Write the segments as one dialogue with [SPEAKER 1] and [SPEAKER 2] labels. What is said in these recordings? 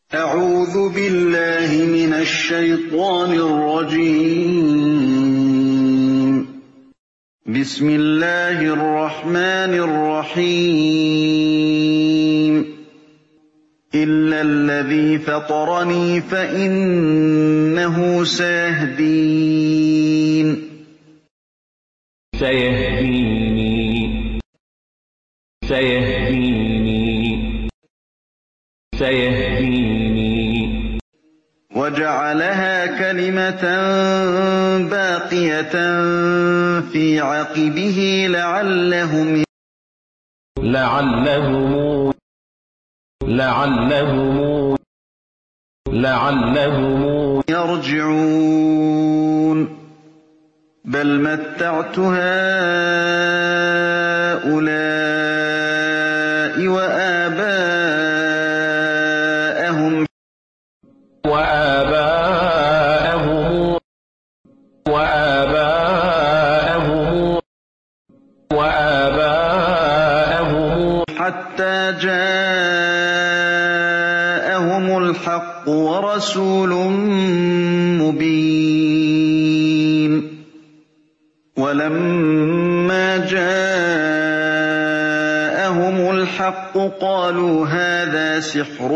[SPEAKER 1] أعوذ بالله من الشيطان الرجيم. بسم الله الرحمن الرحيم. إلا الذي فطرني فإنه سيهدين. وجعلها كلمة باقية في عقبه لعلهم يرجعون. بل متعت هؤلاء وآباءهم حتى جاءهم الحق ورسول مبين. ولما جاءهم الحق قالوا هذا سحر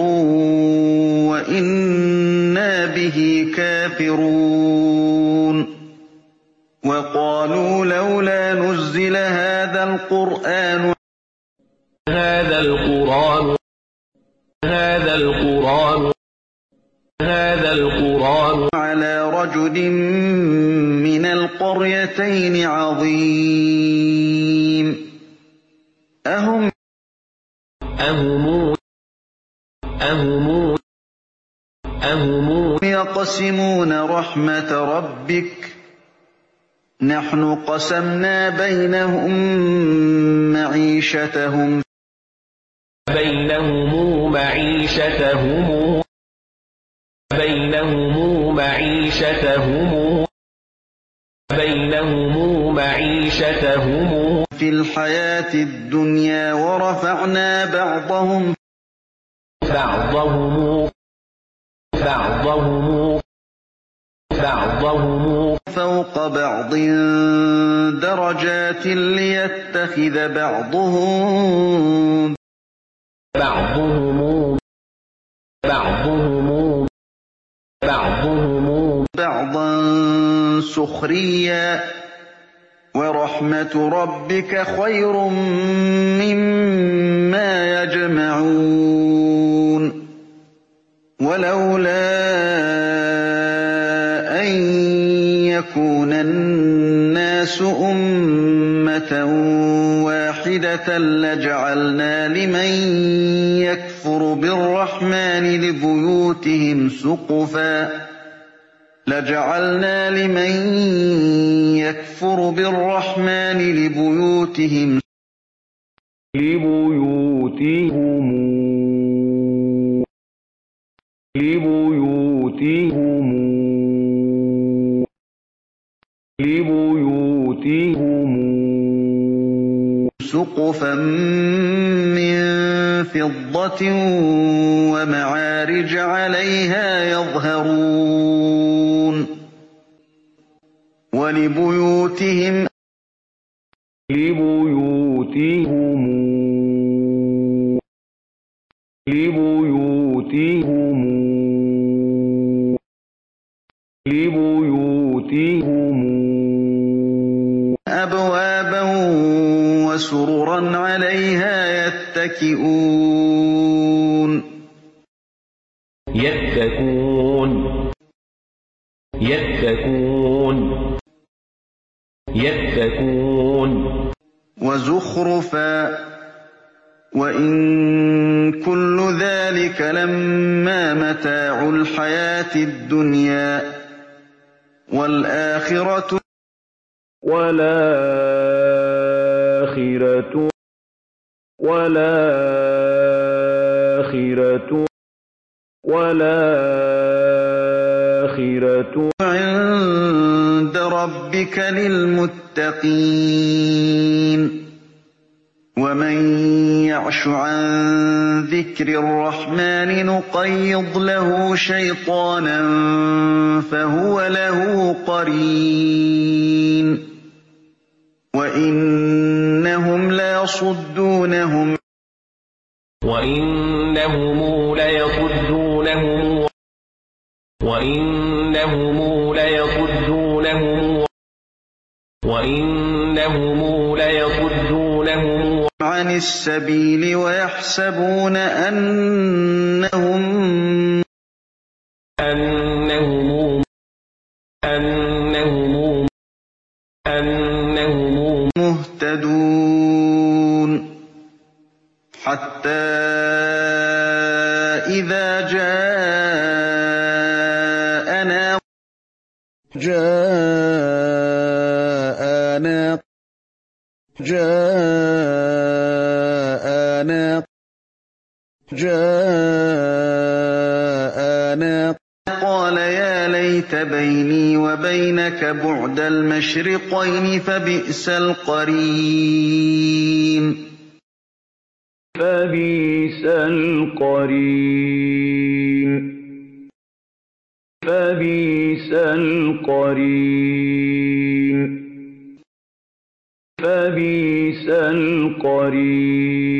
[SPEAKER 1] وإنا به كافرون. وقالوا لولا نزل هذا القرآن على رجل من القريتين عظيم. أهم يقسمون رحمة ربك نحن قسمنا بينهم معيشتهم في الحياة الدنيا ورفعنا بعضهم فوق بعض درجات ليتخذ بعضهم بعضا سخريا. ورحمة ربك خير مما يجمعون. ولولا أن يكون الناس أمة واحدة لجعلنا لمن يكفر بالرحمن لبيوتهم سقفا من فضة ومعارج عليها يظهرون. ولبيوتهم أبوابا وسررا عليها يتكئون. وزخرفا. وإن كل ذلك لما متاع الحياة الدنيا والآخرة عند ربك للمتقين. ومن يَعْشُ عَن ذِكْرِ الرَّحْمَٰنِ نُقَيِّضْ لَهُ شَيْطَانًا فَهُوَ لَهُ قَرِينٌ وَإِنَّهُمْ لَيَصُدُّونَهُمْ عَنِ السَّبِيلِ وَيَحْسَبُونَ أَنَّهُم مُّهْتَدُونَ حَتَّىٰ إِذَا جَاءَنَا قَالَ يَا لَيْتَ بَيْنِي وَبَيْنَكَ بُعْدَ الْمَشْرِقَيْنِ فَبِئْسَ الْقَرِينُ